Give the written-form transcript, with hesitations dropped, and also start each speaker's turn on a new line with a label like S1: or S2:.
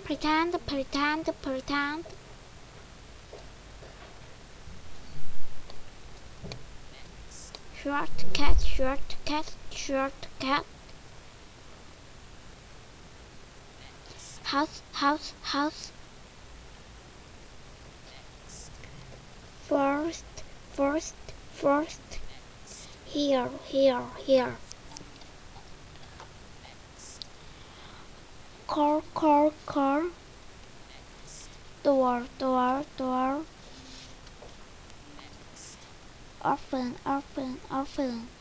S1: pretend. Short cat. House. First. Here. Car. Door. Open.